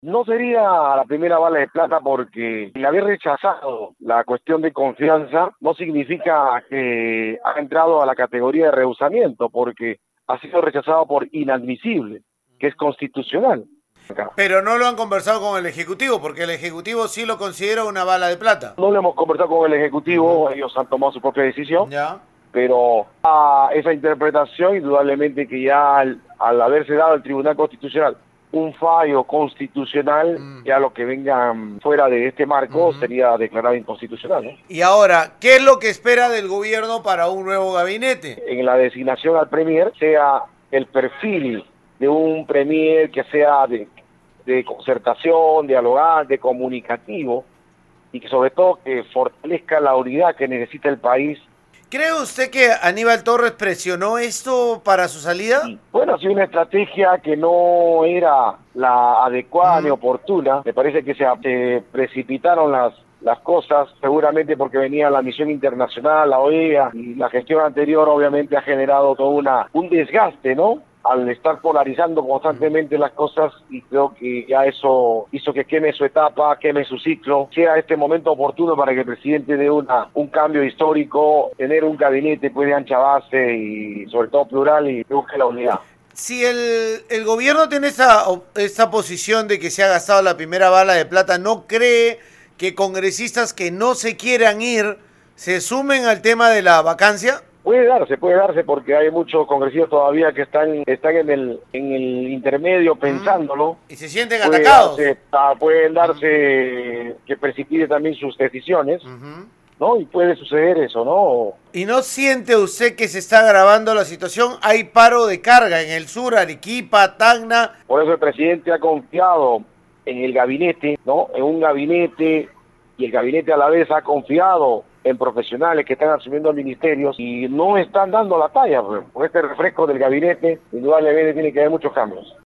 No sería la primera bala de plata porque el haber rechazado la cuestión de confianza no significa que ha entrado a la categoría de rehusamiento, porque ha sido rechazado por inadmisible, que es constitucional. Pero no lo han conversado con el Ejecutivo, porque el Ejecutivo sí lo considera una bala de plata. No lo hemos conversado con el Ejecutivo, ellos han tomado su propia decisión, Ya. pero esa interpretación indudablemente que ya al haberse dado el Tribunal Constitucional un fallo constitucional, ya lo que venga fuera de este marco sería declarado inconstitucional, ¿no? Y ahora, ¿qué es lo que espera del gobierno para un nuevo gabinete? En la designación al premier sea el perfil de un premier que sea de concertación, dialogante, comunicativo, y que sobre todo que fortalezca la unidad que necesita el país. ¿Cree usted que Aníbal Torres presionó esto para su salida? Y, bueno, ha sido una estrategia que no era la adecuada ni oportuna. Me parece que se precipitaron las cosas, seguramente porque venía la misión internacional, la OEA, y la gestión anterior obviamente ha generado todo un desgaste, ¿no?, al estar polarizando constantemente las cosas, y creo que ya eso hizo que queme su etapa, queme su ciclo. Sea este momento oportuno para que el presidente dé un cambio histórico, tener un gabinete pues de ancha base y sobre todo plural, y busque la unidad. Si el gobierno tiene esa posición de que se ha gastado la primera bala de plata, ¿no cree que congresistas que no se quieran ir se sumen al tema de la vacancia? Puede darse porque hay muchos congresistas todavía que están en el intermedio pensándolo. Y se sienten atacados. Pueden darse que precipite también sus decisiones, ¿no? Y puede suceder eso, ¿no? ¿Y no siente usted que se está agravando la situación? Hay paro de carga en el sur, Arequipa, Tacna. Por eso el presidente ha confiado en el gabinete, ¿no? En un gabinete, y el gabinete a la vez ha confiado en profesionales que están asumiendo ministerios y no están dando la talla. Por este refresco del gabinete, indudablemente tiene que haber muchos cambios.